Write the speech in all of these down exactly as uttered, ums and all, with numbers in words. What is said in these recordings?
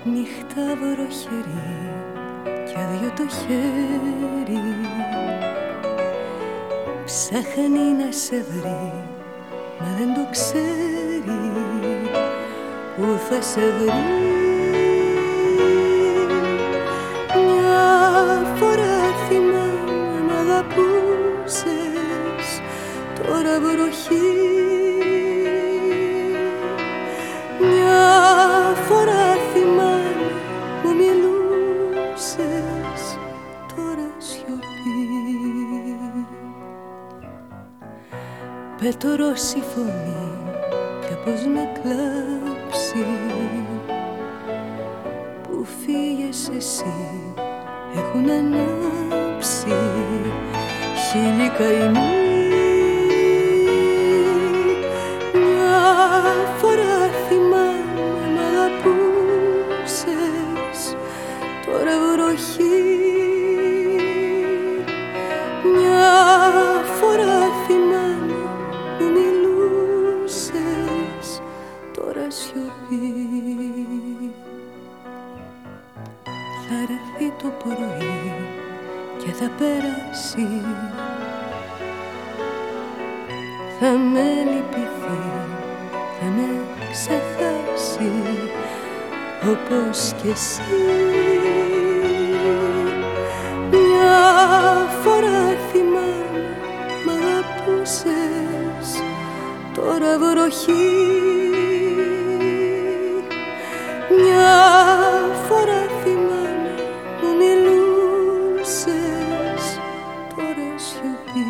Νύχτα βροχερή κι άδειο το χέρι, ψάχνει να σε βρει μα δεν το ξέρει που θα σε βρει. Μια φορά θυμάμαι μ' αγαπούσες, τώρα βροχή. Μια φορά θυμάμαι μου μιλούσες, τώρα σιωπή. Πέτωρος η φωνή, κάπως με κλάψει, που φύγες εσύ έχουν ανάψει χίλιοι καημοί. Μια φορά θυμάμαι μ' αγαπούσες, τώρα βροχή. Μια φορά θυμάμαι που μιλούσες, τώρα σιωπή. Θα έρθει το πρωί και θα περάσει, θα με λυπηθεί, θα με ξεχάσει όπως κι εσύ. Μια φορά θυμάμαι μ' αγαπούσες, τώρα βροχή. Μια φορά θυμάμαι που μιλούσες, τώρα σιωπή.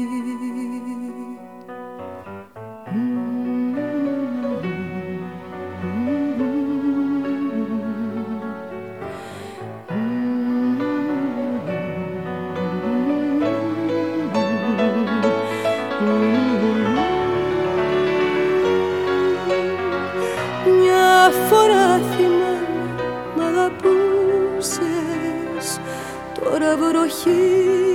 Μια φορά θυμάμαι μ' αγαπούσες, τώρα βροχή.